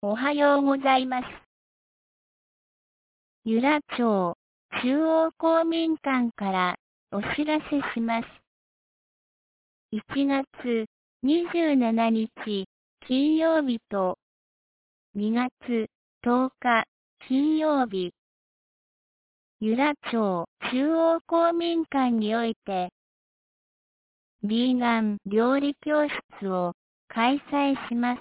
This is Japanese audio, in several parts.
おはようございます。由良町中央公民館からお知らせします。1月27日金曜日と2月10日金曜日、由良町中央公民館において、ビーガン料理教室を開催します。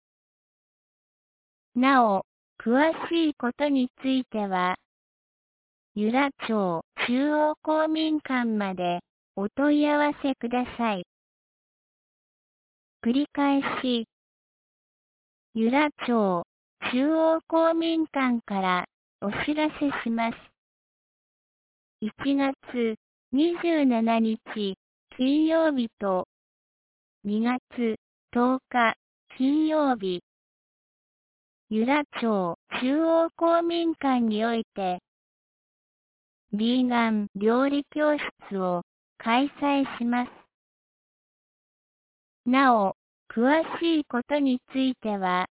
なお、詳しいことについては、由良町中央公民館までお問い合わせください。繰り返し、由良町中央公民館からお知らせします。1月27日金曜日と2月10日金曜日、由良町中央公民館において、ビーガン料理教室を開催します。なお、詳しいことについては、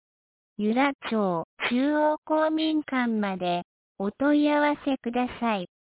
由良町中央公民館までお問い合わせください。